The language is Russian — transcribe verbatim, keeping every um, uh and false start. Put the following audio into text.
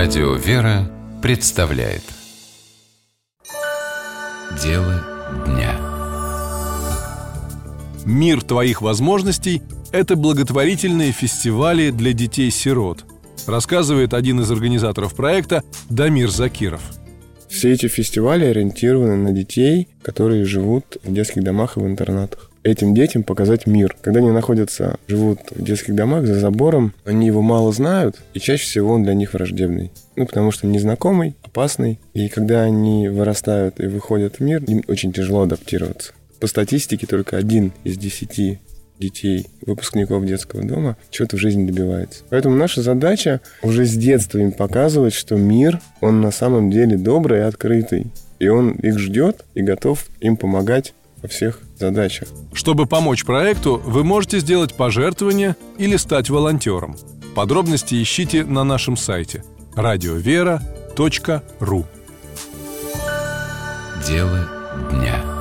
Радио «Вера» представляет Дело дня. Мир твоих возможностей – это благотворительные фестивали для детей-сирот, рассказывает один из организаторов проекта Дамир Закиров. Все эти фестивали ориентированы на детей, которые живут в детских домах и в интернатах. Этим детям показать мир. Когда они находятся, живут в детских домах за забором, они его мало знают, и чаще всего он для них враждебный. Ну, потому что незнакомый, опасный. И когда они вырастают и выходят в мир, им очень тяжело адаптироваться. По статистике, только один из десяти детей, выпускников детского дома, чего-то в жизни добивается. Поэтому наша задача уже с детства им показывать, что мир, он на самом деле добрый и открытый. И он их ждет и готов им помогать во всех задачах. Чтобы помочь проекту, вы можете сделать пожертвование или стать волонтером. Подробности ищите на нашем сайте радио вера точка ру. Дело дня.